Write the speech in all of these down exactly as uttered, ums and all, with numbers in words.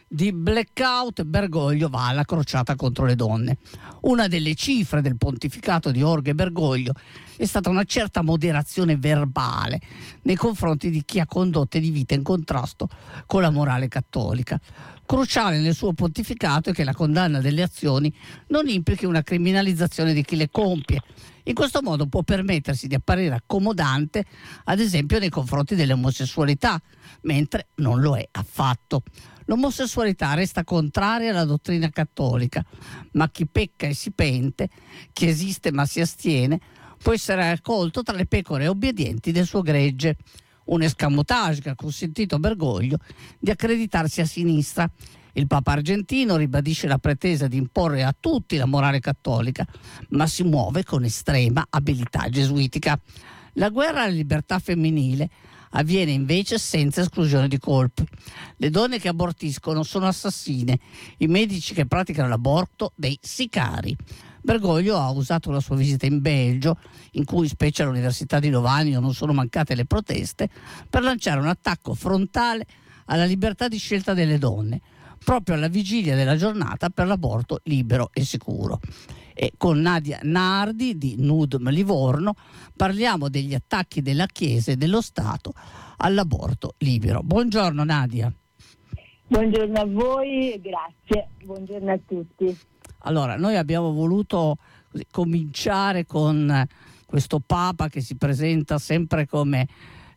di blackout, Bergoglio va alla crociata contro le donne. Una delle cifre del pontificato di Jorge Bergoglio è stata una certa moderazione verbale nei confronti di chi ha condotte di vita in contrasto con la morale cattolica. Cruciale nel suo pontificato è che la condanna delle azioni non implichi una criminalizzazione di chi le compie. In questo modo può permettersi di apparire accomodante, ad esempio nei confronti dell'omosessualità, mentre non lo è affatto. L'omosessualità resta contraria alla dottrina cattolica, ma chi pecca e si pente, chi esiste ma si astiene, può essere accolto tra le pecore obbedienti del suo gregge. Un escamotage che ha consentito a Bergoglio di accreditarsi a sinistra. Il Papa argentino ribadisce la pretesa di imporre a tutti la morale cattolica, ma si muove con estrema abilità gesuitica. La guerra alla libertà femminile avviene invece senza esclusione di colpi. Le donne che abortiscono sono assassine, i medici che praticano l'aborto dei sicari. Bergoglio ha usato la sua visita in Belgio, in cui specie all'Università di Lovanio non sono mancate le proteste, per lanciare un attacco frontale alla libertà di scelta delle donne, proprio alla vigilia della giornata per l'aborto libero e sicuro. E con Nadia Nardi di Nudm Livorno parliamo degli attacchi della Chiesa e dello Stato all'aborto libero. Buongiorno Nadia. Buongiorno a voi e grazie. Buongiorno a tutti. Allora, noi abbiamo voluto così, cominciare con questo Papa che si presenta sempre come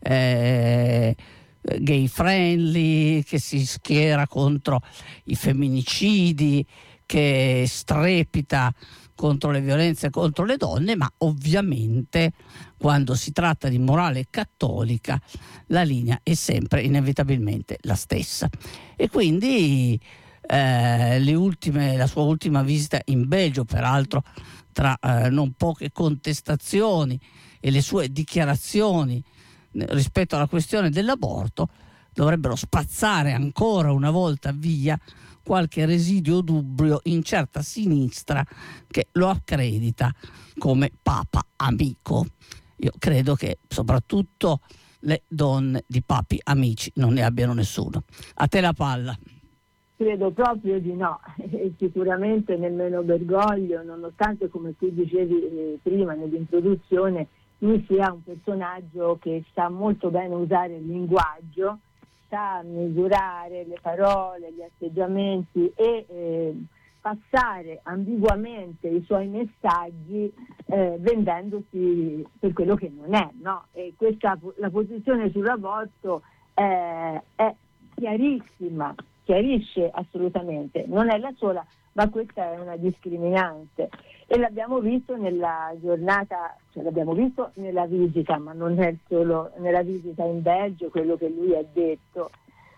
eh, gay friendly, che si schiera contro i femminicidi, che strepita contro le violenze contro le donne, ma ovviamente quando si tratta di morale cattolica la linea è sempre inevitabilmente la stessa. E quindi eh, le ultime, la sua ultima visita in Belgio, peraltro tra eh, non poche contestazioni, e le sue dichiarazioni rispetto alla questione dell'aborto dovrebbero spazzare ancora una volta via qualche residuo dubbio in certa sinistra che lo accredita come Papa amico. Io credo che soprattutto le donne di papi amici non ne abbiano nessuno. A te la palla. Credo proprio di no, e sicuramente nemmeno Bergoglio, nonostante, come tu dicevi eh, prima nell'introduzione, lui sia un personaggio che sa molto bene usare il linguaggio, sa misurare le parole, gli atteggiamenti e eh, passare ambiguamente i suoi messaggi eh, vendendosi per quello che non è, no? E questa, la posizione sull'aborto eh, è chiarissima, chiarisce assolutamente, non è la sola, ma questa è una discriminante. E l'abbiamo visto nella giornata, cioè l'abbiamo visto nella visita, ma non è solo nella visita in Belgio, quello che lui ha detto,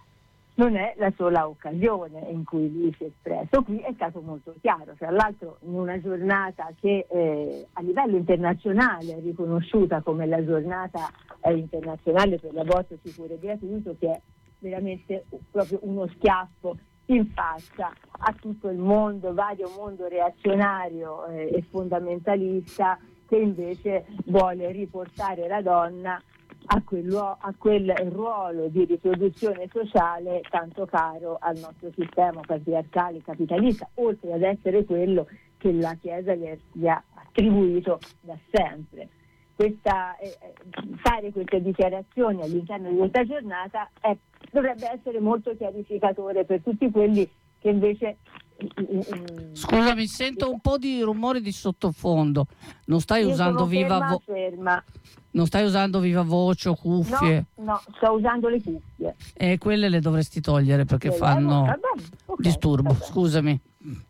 non è la sola occasione in cui lui si è espresso. Qui è stato molto chiaro, tra l'altro in una giornata che eh, a livello internazionale è riconosciuta come la giornata eh, internazionale per l'aborto sicuro e gratuito, che è veramente proprio uno schiaffo in faccia a tutto il mondo, vario mondo reazionario eh, e fondamentalista, che invece vuole riportare la donna a, quello, a quel ruolo di riproduzione sociale tanto caro al nostro sistema patriarcale capitalista, oltre ad essere quello che la Chiesa gli, è, gli ha attribuito da sempre. Questa, eh, fare queste dichiarazioni all'interno di questa giornata è, dovrebbe essere molto chiarificatore per tutti quelli che invece... Scusami, sento un po' di rumore di sottofondo. Non stai Io usando sono viva ferma, vo- ferma. Non stai usando viva voce o cuffie? No, no, sto usando le cuffie. E quelle le dovresti togliere perché Le fanno levo? Va bene, okay, disturbo. va bene. Scusami.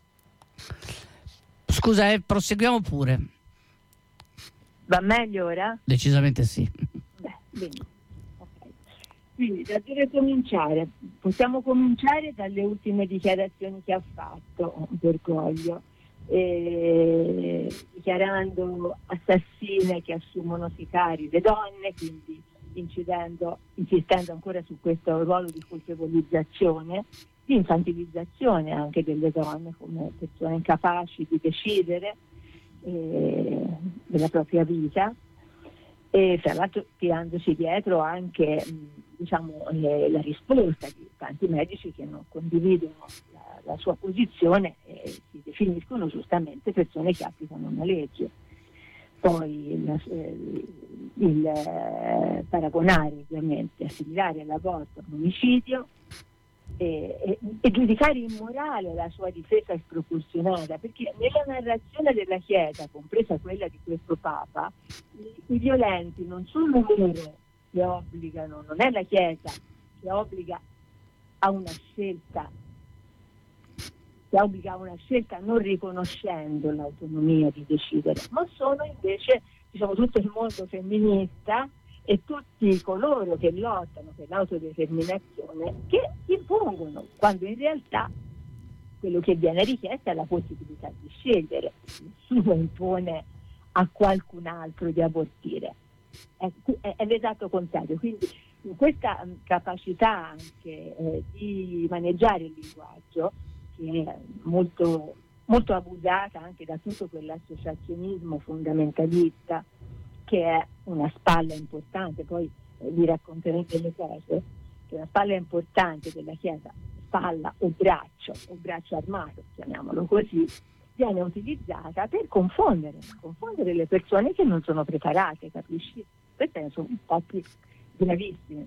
Scusa, eh, proseguiamo pure. Va meglio ora? Decisamente sì. Beh, bene. Okay. Quindi da dove cominciare? Possiamo cominciare dalle ultime dichiarazioni che ha fatto Bergoglio, eh, dichiarando assassine che assumono sicari le donne, quindi incidendo, insistendo ancora su questo ruolo di colpevolizzazione, di infantilizzazione anche delle donne come persone incapaci di decidere eh, della propria vita. e tra l'altro tirandosi dietro anche diciamo, eh, la risposta di tanti medici che non condividono la, la sua posizione e si definiscono giustamente persone che applicano una legge. Poi il, il, il eh, paragonare ovviamente, assimilare all'aborto un omicidio e, e, e giudicare immorale la sua difesa sproporzionata, perché nella narrazione della Chiesa, compresa quella di questo Papa, i, i violenti non sono loro che obbligano, non è la Chiesa che obbliga a una scelta che obbliga a una scelta non riconoscendo l'autonomia di decidere, ma sono invece diciamo, tutto il mondo femminista e tutti coloro che lottano per l'autodeterminazione che impongono, quando in realtà quello che viene richiesto è la possibilità di scegliere, nessuno impone a qualcun altro di abortire, è, è, è l'esatto contrario. Quindi in questa capacità anche eh, di maneggiare il linguaggio, che è molto, molto abusata anche da tutto quell'associazionismo fondamentalista che è una spalla importante, poi eh, vi racconterò delle cose, che è una spalla importante della Chiesa, spalla o braccio, o braccio armato, chiamiamolo così, viene utilizzata per confondere, confondere le persone che non sono preparate, capisci? Queste sono un po' più gravissime.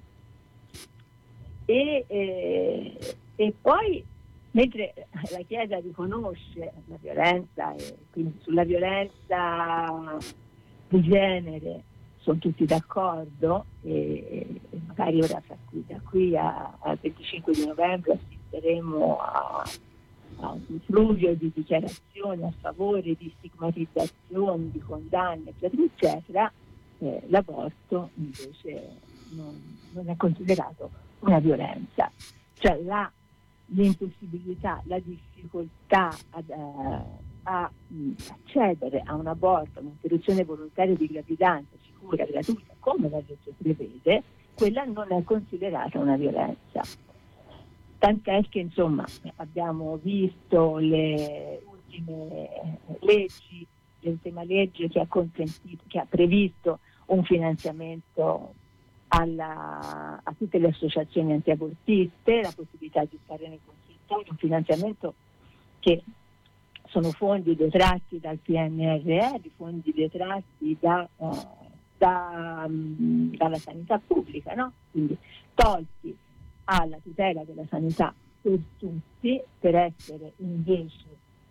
E, e, e poi mentre la Chiesa riconosce la violenza e quindi sulla violenza di genere sono tutti d'accordo e, e magari ora da qui al venticinque di novembre assisteremo a, a un fluvio di dichiarazioni a favore di stigmatizzazioni, di condanne eccetera eccetera, eh, l'aborto invece non, non è considerato una violenza, cioè la l'impossibilità, la difficoltà ad, uh, a mh, accedere a un aborto, un'interruzione volontaria di gravidanza sicura, gratuita, come la legge prevede, quella non è considerata una violenza. Tant'è che insomma abbiamo visto le ultime leggi, l'ultima legge che ha consentito, che ha previsto un finanziamento Alla, a tutte le associazioni antiabortiste, la possibilità di stare nei consultori, un finanziamento che sono fondi detratti dal P N R R, fondi detratti da, uh, da, um, dalla sanità pubblica, no? Quindi tolti alla tutela della sanità per tutti, per essere invece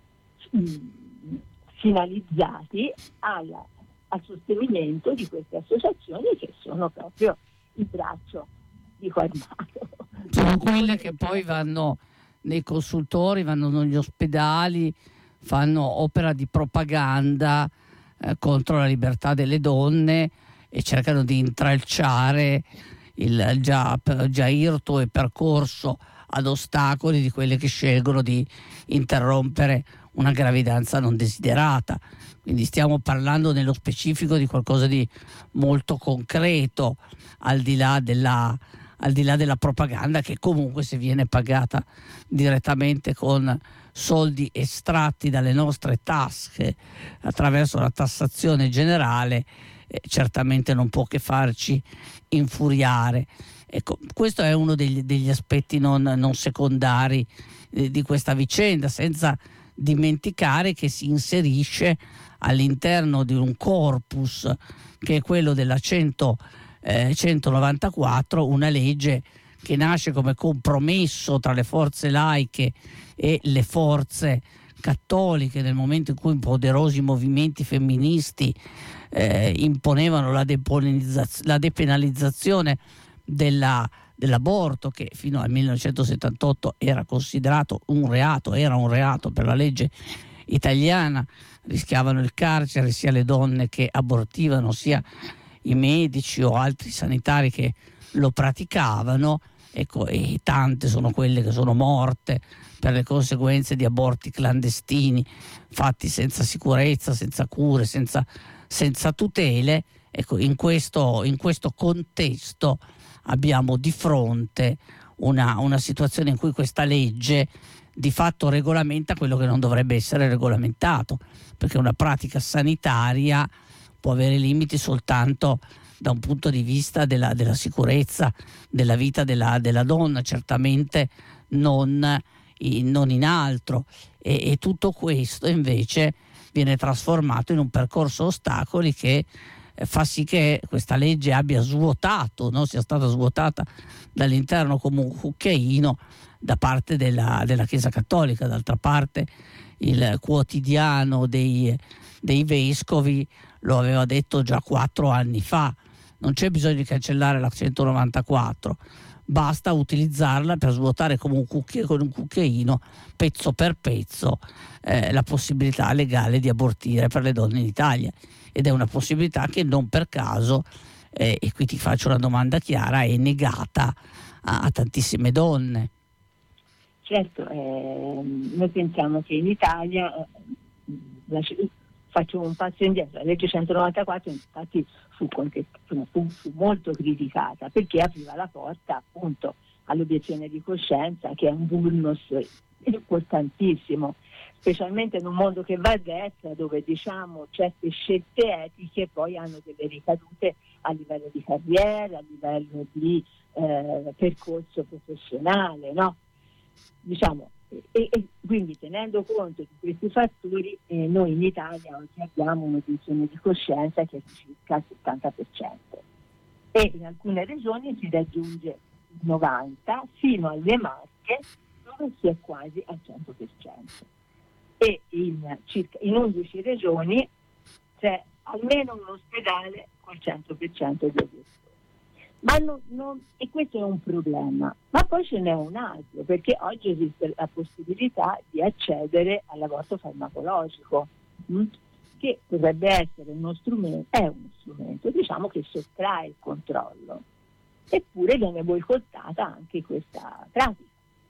um, finalizzati alla, al sostenimento di queste associazioni che sono proprio il braccio dico armato. Sono quelle che poi vanno nei consultori, vanno negli ospedali, fanno opera di propaganda eh, contro la libertà delle donne e cercano di intralciare il già, già irto e percorso ad ostacoli di quelle che scelgono di interrompere una gravidanza non desiderata. Quindi stiamo parlando nello specifico di qualcosa di molto concreto, al di là della, al di là della propaganda che comunque, se viene pagata direttamente con soldi estratti dalle nostre tasche attraverso la tassazione generale, eh, certamente non può che farci infuriare. Ecco, questo è uno degli, degli aspetti non, non secondari eh, di questa vicenda, senza dimenticare che si inserisce all'interno di un corpus che è quello della cento, eh, centonovantaquattro, una legge che nasce come compromesso tra le forze laiche e le forze cattoliche nel momento in cui poderosi movimenti femministi eh, imponevano la, depenalizzazione, la depenalizzazione della, dell'aborto, che fino al millenovecentosettantotto era considerato un reato, era un reato per la legge italiana, rischiavano il carcere sia le donne che abortivano, sia i medici o altri sanitari che lo praticavano. Ecco, e tante sono quelle che sono morte per le conseguenze di aborti clandestini fatti senza sicurezza, senza cure, senza, senza tutele. Ecco, in questo, in questo contesto abbiamo di fronte una, una situazione in cui questa legge di fatto regolamenta quello che non dovrebbe essere regolamentato, perché una pratica sanitaria può avere limiti soltanto da un punto di vista della, della sicurezza della vita della, della donna, certamente non in, non in altro, e, e tutto questo invece viene trasformato in un percorso ostacoli che eh, fa sì che questa legge abbia svuotato, no? sia stata svuotata dall'interno come un cucchiaino da parte della, della Chiesa Cattolica. D'altra parte il quotidiano dei, dei vescovi lo aveva detto già quattro anni fa: non c'è bisogno di cancellare la centonovantaquattro, basta utilizzarla per svuotare come un cucchi- con un cucchiaino, pezzo per pezzo, eh, la possibilità legale di abortire per le donne in Italia. Ed è una possibilità che non per caso, eh, e qui ti faccio una domanda chiara, è negata a, a tantissime donne. Certo, eh, noi pensiamo che in Italia, eh, la, faccio un passo indietro, la legge centonovantaquattro infatti fu, fu, fu molto criticata perché apriva la porta appunto all'obiezione di coscienza, che è un vulnus importantissimo, specialmente in un mondo che va a destra, dove diciamo certe scelte etiche poi hanno delle ricadute a livello di carriera, a livello di eh, percorso professionale, no? Diciamo, e, e quindi tenendo conto di questi fattori, eh, noi in Italia oggi abbiamo un'obiezione di coscienza che è circa il settanta per cento e in alcune regioni si raggiunge il novanta per cento, fino alle Marche dove si è quasi al cento per cento, e in, circa, in undici regioni c'è almeno un ospedale col cento per cento di obiezione. Ma non, non, e questo è un problema, ma poi ce n'è un altro, perché oggi esiste la possibilità di accedere all'aborto farmacologico, mh? che potrebbe essere uno strumento, è uno strumento, diciamo, che sottrae il controllo, eppure viene boicottata anche questa pratica.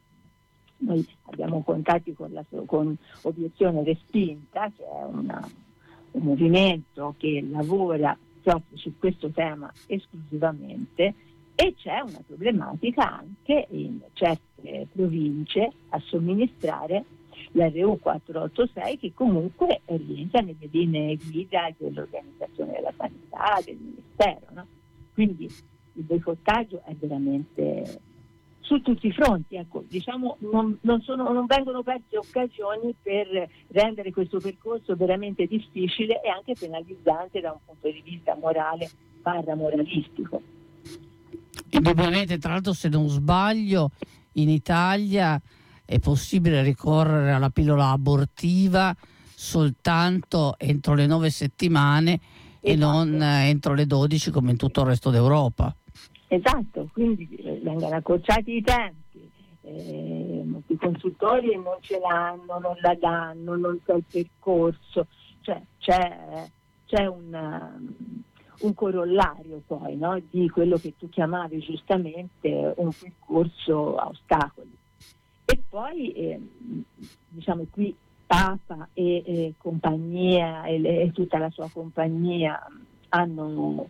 Noi abbiamo contatti con, la, con Obiezione Respinta, che è una, un movimento che lavora proprio su questo tema esclusivamente, e c'è una problematica anche in certe province a somministrare l'R U quattrocentottantasei, che comunque rientra nelle linee guida dell'Organizzazione della Sanità, del Ministero, no? Quindi il boicottaggio è veramente su tutti i fronti, ecco, diciamo, non, non, sono, non vengono perse occasioni per rendere questo percorso veramente difficile e anche penalizzante da un punto di vista morale barra moralistico. Indubbiamente, tra l'altro, se non sbaglio, in Italia è possibile ricorrere alla pillola abortiva soltanto entro le nove settimane, esatto, e non entro le dodici come in tutto il resto d'Europa. Esatto, quindi vengono accorciati i tempi, eh, molti consultori non ce l'hanno, non la danno, non c'è il percorso, cioè c'è, c'è un, un corollario poi, no, di quello che tu chiamavi giustamente un percorso a ostacoli. E poi eh, diciamo qui Papa e, e compagnia e, e tutta la sua compagnia hanno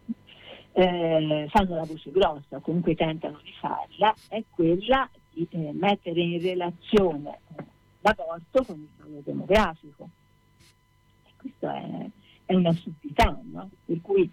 Eh, fanno la voce grossa, comunque tentano di farla, è quella di eh, mettere in relazione l'aborto con il calo demografico. E questo è, è un'assurdità, no? Per cui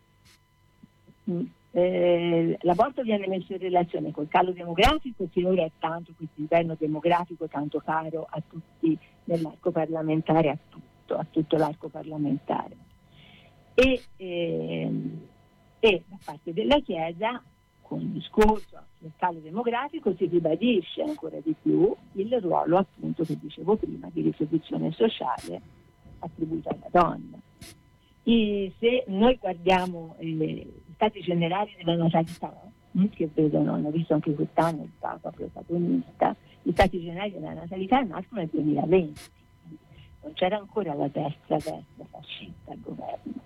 mh, eh, l'aborto viene messo in relazione col calo demografico, che ora è tanto questo inverno demografico tanto caro a tutti nell'arco parlamentare, a tutto, a tutto l'arco parlamentare. E ehm, E da parte della Chiesa, con il discorso sul calo demografico, si ribadisce ancora di più il ruolo, appunto, che dicevo prima, di riproduzione sociale attribuito alla donna. E se noi guardiamo eh, gli stati generali della natalità, eh, che vedono, hanno visto anche quest'anno il Papa protagonista, gli stati generali della natalità nascono nel duemilaventi, non c'era ancora la destra destra fascista al governo.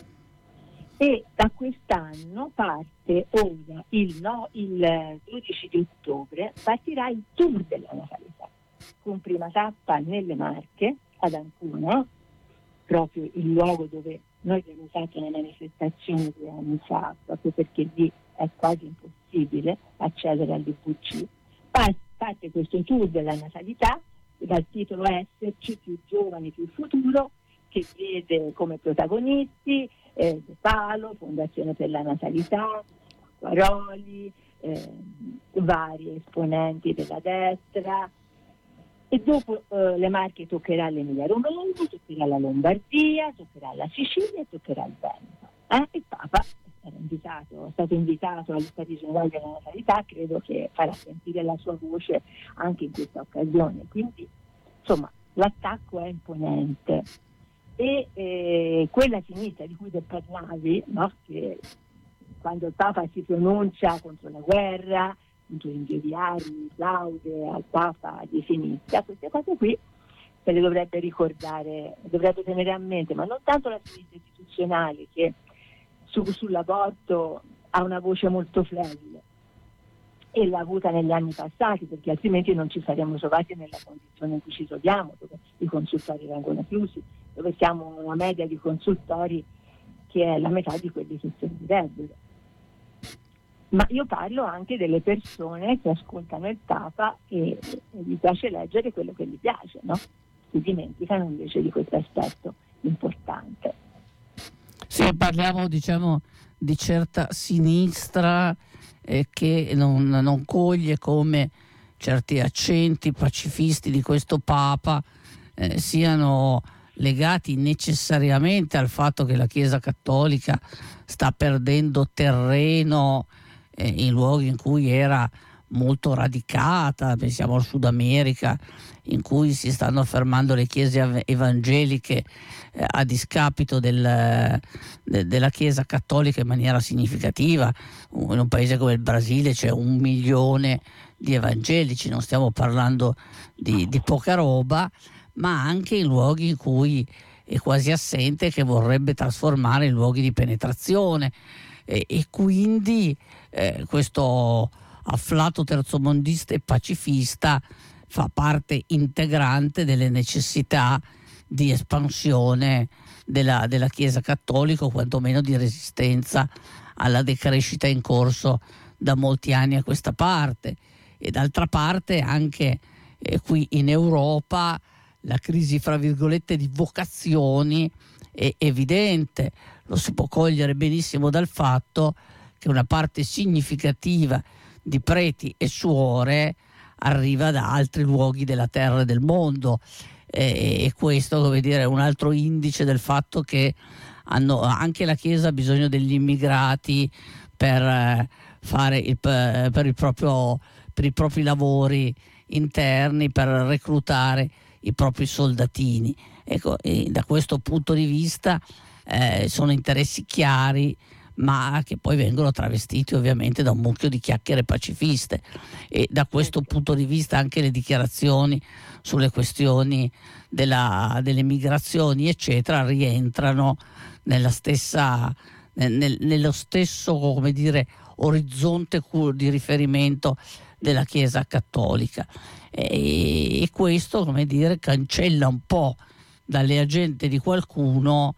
E da quest'anno parte ora, il, no, il dodici di ottobre, partirà il tour della natalità, con prima tappa nelle Marche, ad Ancona, proprio il luogo dove noi abbiamo fatto una manifestazione due anni fa, proprio perché lì è quasi impossibile accedere all'I V C. Parte questo tour della natalità dal titolo Esserci, più giovani, più futuro, che vede come protagonisti eh, De Palo, Fondazione per la Natalità, Acquaroli, eh, vari esponenti della destra, e dopo eh, le Marche toccherà l'Emilia Romagna, toccherà la Lombardia, toccherà la Sicilia e toccherà il Veneto. Eh? Il Papa era invitato, è stato invitato agli Stati Generali della Natalità, credo che farà sentire la sua voce anche in questa occasione. Quindi, insomma, l'attacco è imponente. E eh, quella sinistra di cui te parlavi, no? Che quando il Papa si pronuncia contro la guerra, contro gli invidiari, laude al Papa di sinistra, queste cose qui se le dovrebbe ricordare, dovrebbe tenere a mente, ma non tanto la sinistra istituzionale che su, sull'aborto ha una voce molto flebile e l'ha avuta negli anni passati, perché altrimenti non ci saremmo trovati nella condizione in cui ci troviamo, dove i consultori vengono chiusi, dove siamo una media di consultori che è la metà di quelli che servirebbero. Ma io parlo anche delle persone che ascoltano il Papa e, e gli piace leggere quello che gli piace, no? Si dimenticano invece di questo aspetto importante. Sì, parliamo, diciamo, di certa sinistra eh, che non, non coglie come certi accenti pacifisti di questo Papa eh, siano legati necessariamente al fatto che la Chiesa Cattolica sta perdendo terreno eh, in luoghi in cui era molto radicata, pensiamo al Sud America, in cui si stanno affermando le chiese evangeliche eh, a discapito del, de, della Chiesa Cattolica in maniera significativa. In un paese come il Brasile c'è un milione di evangelici, non stiamo parlando di, di poca roba, ma anche in luoghi in cui è quasi assente, che vorrebbe trasformare in luoghi di penetrazione, e, e quindi eh, questo afflato terzomondista e pacifista fa parte integrante delle necessità di espansione della, della Chiesa Cattolica, o quantomeno di resistenza alla decrescita in corso da molti anni a questa parte. E d'altra parte anche eh, qui in Europa la crisi, fra virgolette, di vocazioni è evidente. Lo si può cogliere benissimo dal fatto che una parte significativa di preti e suore arriva da altri luoghi della terra e del mondo, e, e questo, come dire, è un altro indice del fatto che hanno, anche la Chiesa ha bisogno degli immigrati per eh, fare il, per, il proprio, per i propri lavori interni, per reclutare i propri soldatini. Ecco, e da questo punto di vista eh, sono interessi chiari, ma che poi vengono travestiti ovviamente da un mucchio di chiacchiere pacifiste, e da questo punto di vista anche le dichiarazioni sulle questioni della, delle migrazioni eccetera rientrano nella stessa, nel, nello stesso, come dire, orizzonte di riferimento della Chiesa Cattolica, e, e questo, come dire, cancella un po' dalle agende di qualcuno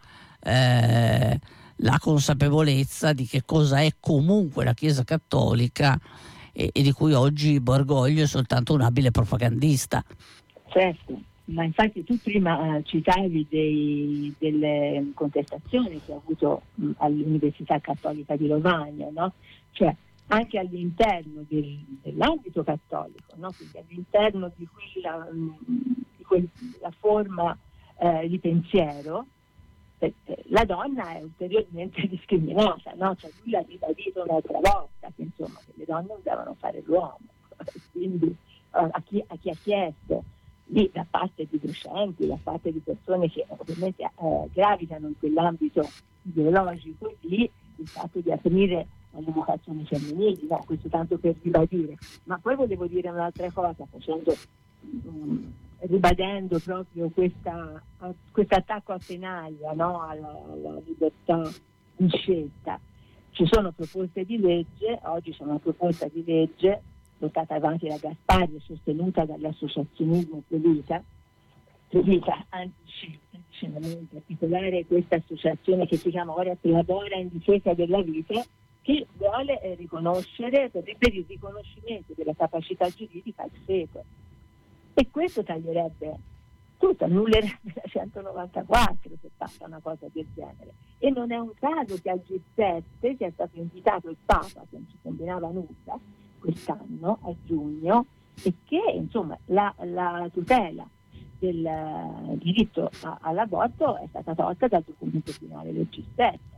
eh, la consapevolezza di che cosa è comunque la Chiesa Cattolica, e, e di cui oggi Bergoglio è soltanto un abile propagandista. Certo, ma infatti tu prima citavi dei, delle contestazioni che ha avuto mh, all'Università Cattolica di Romagna, no? Cioè anche all'interno del, dell'ambito cattolico, no? Quindi all'interno di quella, mh, di quella forma eh, di pensiero, la donna è ulteriormente discriminata, no? Cioè lui l'ha ribadito un'altra volta che insomma che le donne non devono fare l'uomo, quindi a chi, a chi ha chiesto lì, da parte di docenti, da parte di persone che ovviamente eh, gravitano in quell'ambito ideologico lì, il fatto di aprire alle vocazioni femminili, no? Questo tanto per ribadire. Ma poi volevo dire un'altra cosa, facendo um, ribadendo proprio questa questo attacco a tenaglia, no? alla, alla libertà di scelta. Ci sono proposte di legge, oggi c'è una proposta di legge portata avanti da Gaspari e sostenuta dall'associazionismo Provita, Provita antiscelta, in particolare questa associazione che si chiama ora Labora in difesa della vita, che vuole eh, riconoscere per, per il riconoscimento della capacità giuridica al feto. E questo taglierebbe tutto annullerebbe la centonovantaquattro se passa una cosa del genere. E non è un caso che al G sette sia stato invitato il Papa, che non ci combinava nulla, quest'anno, a giugno, e che insomma la, la tutela del uh, diritto a, all'aborto è stata tolta dal documento finale del G sette.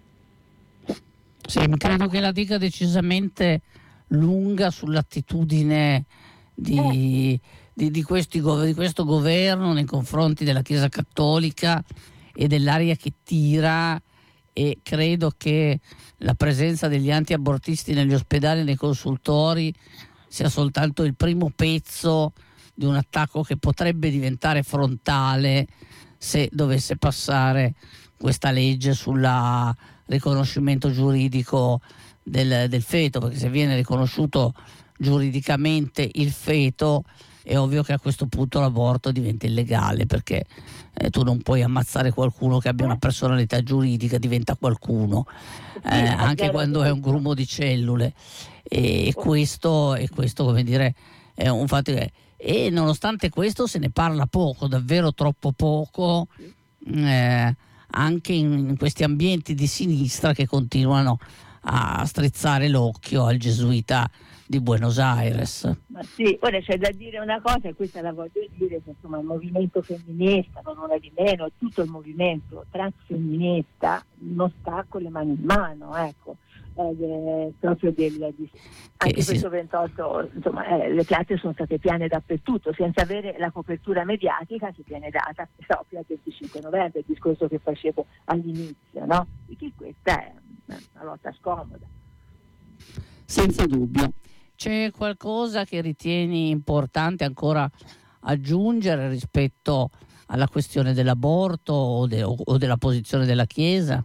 Sì, credo che la dica decisamente lunga sull'attitudine di, di, di, questi, di questo governo nei confronti della Chiesa Cattolica e dell'aria che tira, e credo che la presenza degli anti-abortisti negli ospedali e nei consultori sia soltanto il primo pezzo di un attacco che potrebbe diventare frontale se dovesse passare questa legge sul riconoscimento giuridico del, del feto, perché se viene riconosciuto giuridicamente il feto è ovvio che a questo punto l'aborto diventa illegale, perché eh, tu non puoi ammazzare qualcuno che abbia una personalità giuridica, diventa qualcuno, eh, anche quando è un grumo di cellule, e questo, e questo come dire è un fatto che, e nonostante questo se ne parla poco, davvero troppo poco, eh, anche in, in questi ambienti di sinistra che continuano a strizzare l'occhio al gesuita di Buenos Aires. Ma sì, ora c'è da dire una cosa, e questa la voglio dire, che insomma il movimento femminista, non una di meno, tutto il movimento transfemminista non sta con le mani in mano, ecco, eh, proprio del, di, anche sì. questo ventotto, insomma eh, le piazze sono state piene dappertutto, senza avere la copertura mediatica che viene data proprio al venticinque novembre, il discorso che facevo all'inizio, no? Perché questa è una lotta scomoda. Senza dubbio. C'è qualcosa che ritieni importante ancora aggiungere rispetto alla questione dell'aborto o, de, o della posizione della Chiesa?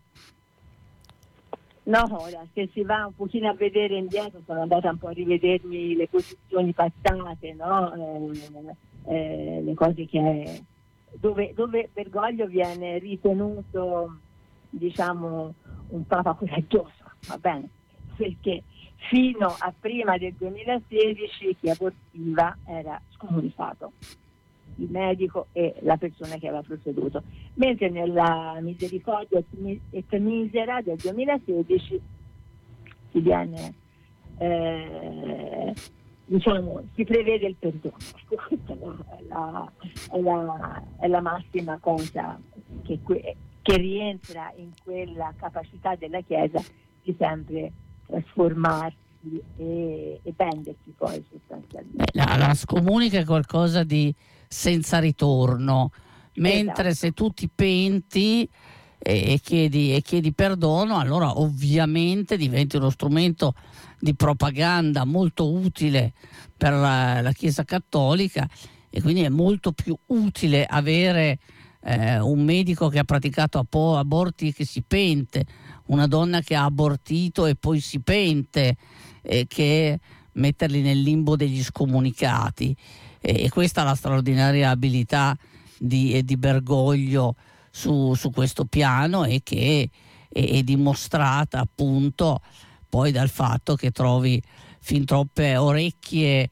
No, ora, se si va un pochino a vedere indietro, sono andata un po' a rivedermi le posizioni passate, no? eh, eh, le cose che dove, dove Bergoglio viene ritenuto, diciamo, un papa coraggioso, va bene, perché fino a prima del duemilasedici chi abortiva era scomunicato, il medico e la persona che aveva proceduto, mentre nella misericordia et misera del duemilasedici si viene eh, diciamo si prevede il perdono. Questa è la, è la, è la massima cosa che, che rientra in quella capacità della Chiesa di sempre trasformarsi e, e vendersi poi sostanzialmente. La, la scomunica è qualcosa di senza ritorno, mentre esatto. Se tu ti penti e, e, chiedi, e chiedi perdono, allora ovviamente diventi uno strumento di propaganda molto utile per la, la Chiesa Cattolica, e quindi è molto più utile avere eh, un medico che ha praticato aborti e che si pente, una donna che ha abortito e poi si pente, eh, che metterli nel limbo degli scomunicati. E, e questa è la straordinaria abilità di, di Bergoglio su, su questo piano, e che è, è dimostrata appunto poi dal fatto che trovi fin troppe orecchie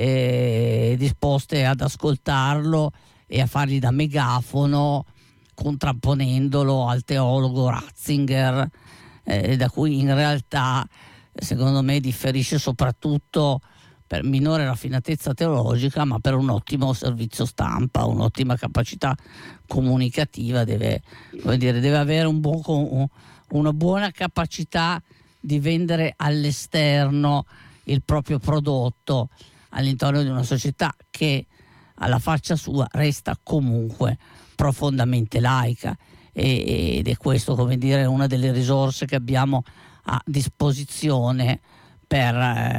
eh, disposte ad ascoltarlo e a fargli da megafono, contrapponendolo al teologo Ratzinger, eh, da cui in realtà secondo me differisce soprattutto per minore raffinatezza teologica, ma per un ottimo servizio stampa, un'ottima capacità comunicativa, deve, come dire, deve avere un buon, una buona capacità di vendere all'esterno il proprio prodotto all'interno di una società che alla faccia sua resta comunque profondamente laica, ed è questo, come dire, una delle risorse che abbiamo a disposizione per,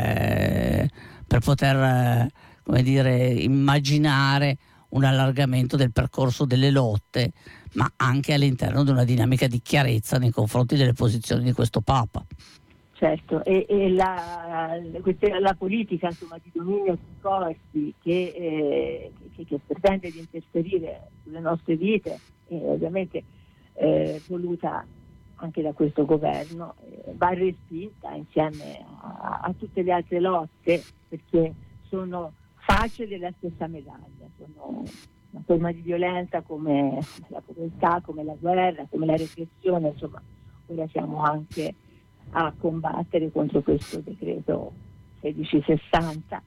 eh, per poter eh, come dire, immaginare un allargamento del percorso delle lotte, ma anche all'interno di una dinamica di chiarezza nei confronti delle posizioni di questo Papa. Certo, e, e la, questa, la politica insomma di dominio sui corpi che, eh, che, che pretende di interferire sulle nostre vite, e ovviamente eh, voluta anche da questo governo, eh, va respinta insieme a, a tutte le altre lotte, perché sono facce della stessa medaglia, sono una forma di violenza come la povertà, come la guerra, come la repressione, insomma, ora siamo anche a combattere contro questo decreto sedici sessanta.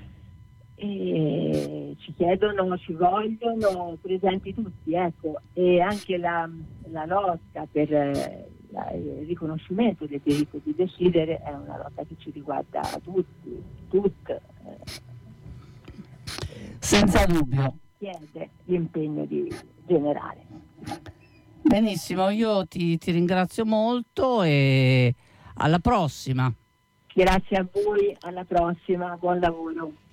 E ci chiedono, ci vogliono presenti tutti, ecco, e anche la, la lotta per eh, la, il riconoscimento del diritto di decidere è una lotta che ci riguarda tutti, tutte. Senza dubbio. Chiede l'impegno di generale. Benissimo, io ti, ti ringrazio molto e alla prossima. Grazie a voi, alla prossima, buon lavoro.